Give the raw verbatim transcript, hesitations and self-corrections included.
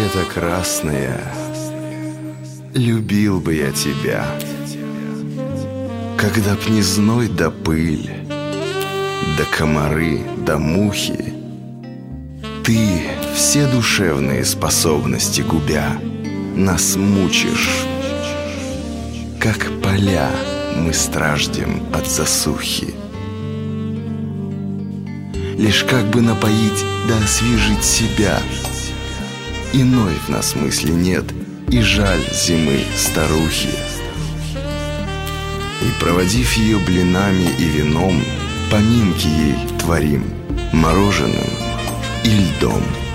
планета красная, любил бы я тебя, когда б не зной да пыль, да комары, да мухи, ты, все душевные способности губя, нас мучишь, как поля мы страждем от засухи. Лишь как бы напоить да освежить себя. Иной в нас мысли нет, и жаль зимы старухи. И проводив ее блинами и вином, поминки ей творим мороженым и льдом.